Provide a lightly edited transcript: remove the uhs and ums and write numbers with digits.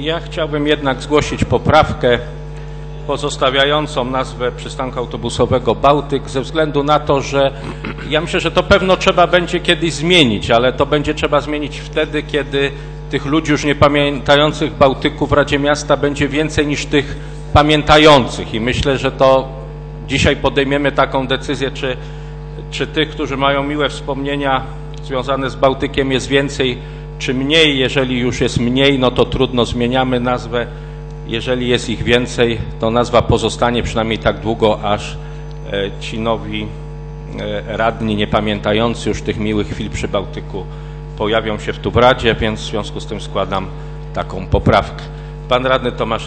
Ja chciałbym jednak zgłosić poprawkę pozostawiającą nazwę przystanku autobusowego Bałtyk ze względu na to, że ja myślę, że to pewno trzeba będzie kiedyś zmienić, ale to będzie trzeba zmienić wtedy, kiedy tych ludzi już nie pamiętających Bałtyku w Radzie Miasta będzie więcej niż tych pamiętających i myślę, że to dzisiaj podejmiemy taką decyzję, czy tych, którzy mają miłe wspomnienia związane z Bałtykiem jest więcej, czy mniej. Jeżeli już jest mniej, no to trudno, zmieniamy nazwę. Jeżeli jest ich więcej, to nazwa pozostanie przynajmniej tak długo, aż ci nowi radni, nie pamiętający już tych miłych chwil przy Bałtyku, pojawią się tu w Radzie, więc w związku z tym składam taką poprawkę. Pan radny Tomasz